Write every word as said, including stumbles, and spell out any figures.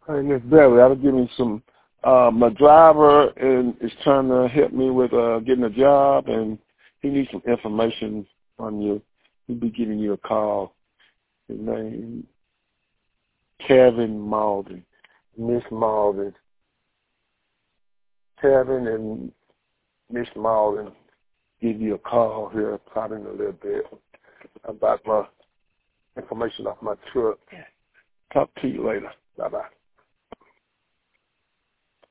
Hey, Miss Berry, I'll give me some. Uh, my driver and is trying to help me with uh, getting a job, and he needs some information on you. He'll be giving you a call. His name Kevin Malden, Miss Malden. Kevin and Miss Malden give you a call here probably in a little bit about my information off my truck. Talk to you later. Bye-bye.